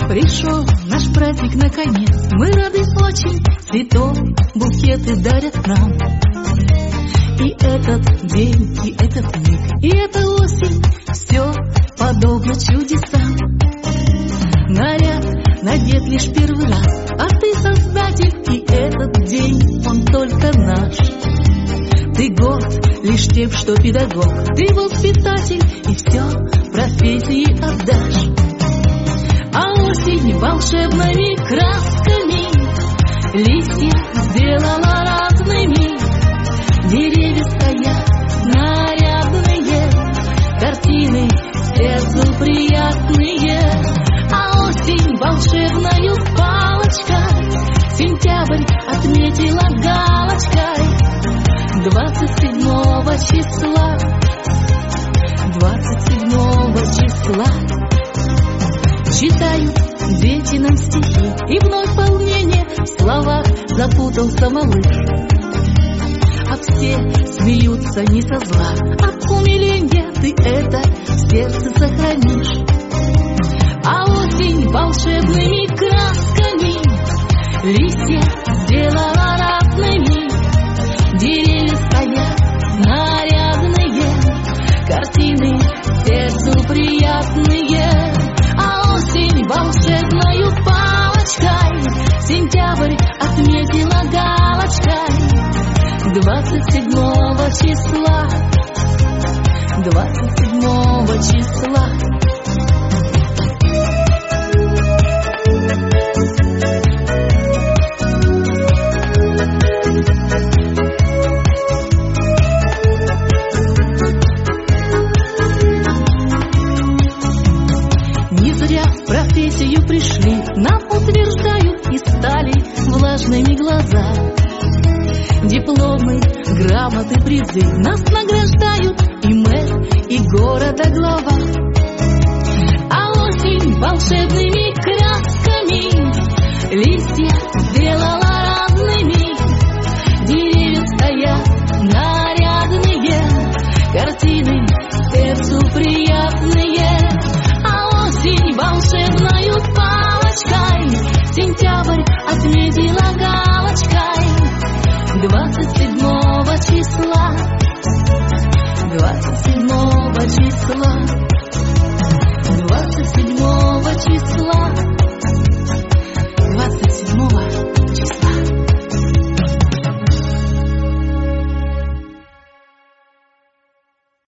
Пришел наш праздник наконец, мы рады очень, цветов букеты дарят нам. И этот день, и этот миг, и эта осень, все подобно чудесам. Наряд надет лишь первый раз, а ты создатель, и этот день, он только наш. Ты горд лишь тем, что педагог, ты воспитатель, и все профессии отдашь. А осень волшебными красками листья сделала разными. Деревья стоят нарядные, картины сердцу приятные. А осень волшебною палочкой сентябрь отметила галочкой 27 числа. 27 числа читают дети нам стихи, и вновь волнение в словах запутался малыш. А все смеются не со зла, от умиления ты это в сердце сохранишь. А осень волшебными красками листья сделала разными. Деревья стоят нарядные, картины сердцу приятные. А осень волшебною палочкой сентябрь отметила галочкой 27 числа. 27 числа. Не зря в профессию пришли, нам утверждают и стали влажными глаза. Дипломы, грамоты, призы нас награждают и мэр, и города глава. А осень волшебными красками листья сделала разными. Деревья стоят нарядные, картины сердцу приятные. А осень волшебною палочкой сентябрь отметила галочкой 27 числа. 27 числа.